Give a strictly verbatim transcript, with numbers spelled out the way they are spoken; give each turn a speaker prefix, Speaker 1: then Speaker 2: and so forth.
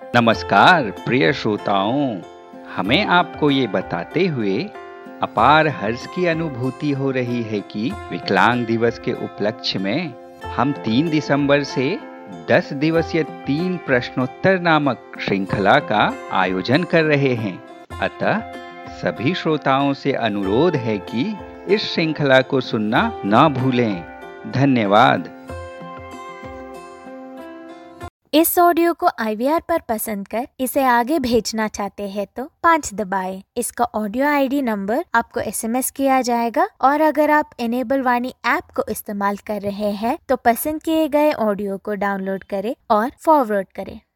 Speaker 1: नमस्कार प्रिय श्रोताओं, हमें आपको ये बताते हुए अपार हर्ष की अनुभूति हो रही है कि विकलांग दिवस के उपलक्ष्य में हम तीन दिसंबर से दस दिवसीय तीन प्रश्नोत्तर नामक श्रृंखला का आयोजन कर रहे हैं। अतः सभी श्रोताओं से अनुरोध है कि इस श्रृंखला को सुनना न भूलें। धन्यवाद।
Speaker 2: इस ऑडियो को आई वी आर पर पसंद कर इसे आगे भेजना चाहते हैं तो पाँच दबाएं। इसका ऑडियो आई डी नंबर आपको एस एम एस किया जाएगा और अगर आप इनेबल वाणी ऐप को इस्तेमाल कर रहे हैं तो पसंद किए गए ऑडियो को डाउनलोड करें और फॉरवर्ड करें।